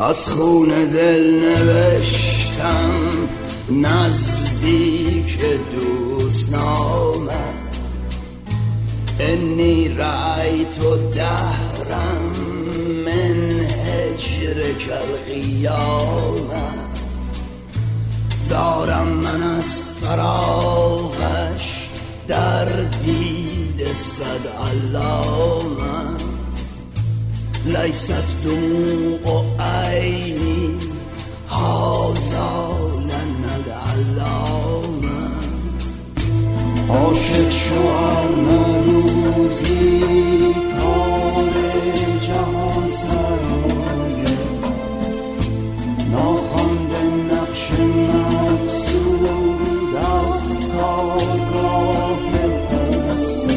از خون دل نوشتم نزدیک دوست نامم، انی رأیت دهرا من هجرک القیامه. دارم من از فراقش در دید صد علامه، لیست دموع عینی هذا لنا العلامه. عاشق شوهر نروزی کار جهان سرایه، ناخوانده نقش مقصود از کارگاه پرستی.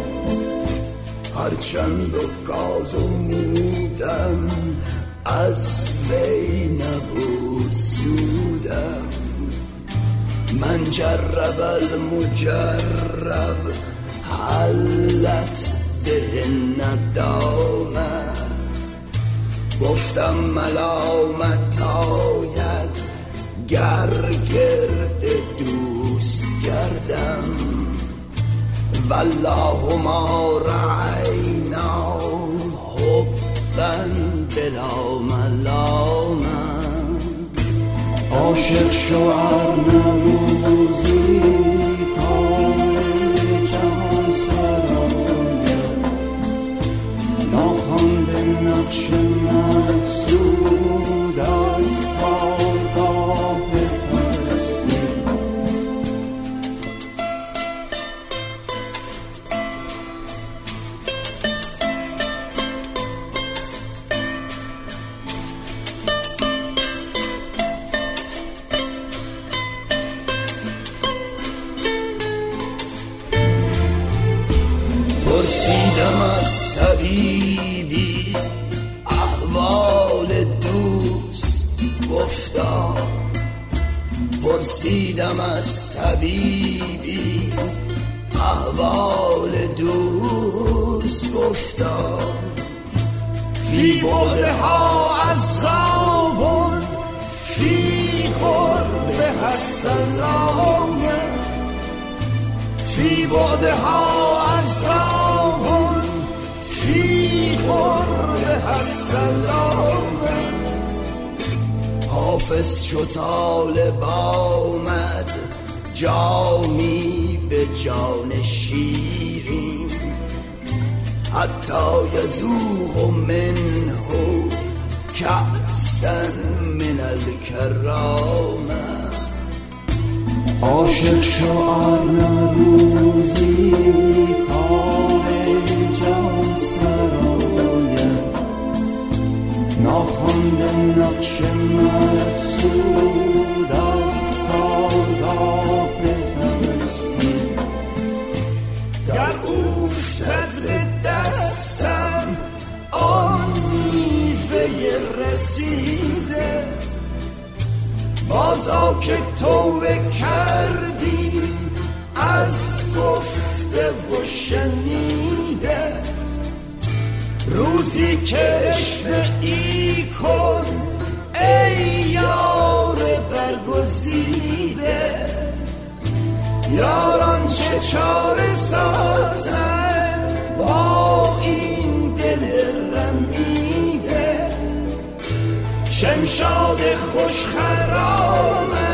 هرچند و گاز و مودم از وی نبود سودم، من جرب المجرب حلت به ندامه. گفتم ملامت آید گر گرد دوست گردم، والله ما رعینا حبا بلا ملامه. عاشق شوهر نروزی کار جهان سرایه، ناخوانده نقش مقصود از کارگاه پرستی. پرسیدم از طبیبی احوال دوست گفتا، پرسیدم از طبیبی احوال دوست گفتا. فی بعدها عذاب فی قربها السلامه، فی بعدها عذاب فی قربها السلامه. حافظ چو طالب آمد جامی به جان شیرین، حتی یذوق منه کأسا من الکرامه. عاشق شوهر نروزی کار جهان سرایه، ناخوانده نقش مقصود از کارگاه پرستی. گر افتد به دستم آن میوه رسیده، بازا که توبه کردیم از گفته و شنیده. روزی که عشق ای کن ای یار برگزیده، یاران چه چاره سازن با این دل رمیده. شمشاد خوش خرامه